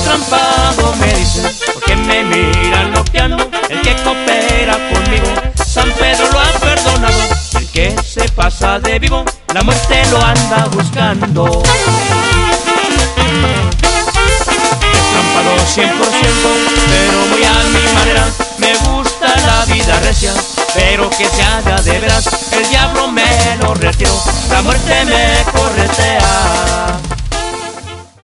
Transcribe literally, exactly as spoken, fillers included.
destrampado me dicen, porque me miran loqueando. El que coopera conmigo, San Pedro lo ha perdonado. El que se pasa de vivo, la muerte lo anda buscando. Destrampado cien por ciento, pero muy a mi manera. Me gusta la vida recia, pero que se haga de veras. El diablo me lo retiro, la muerte me corretea.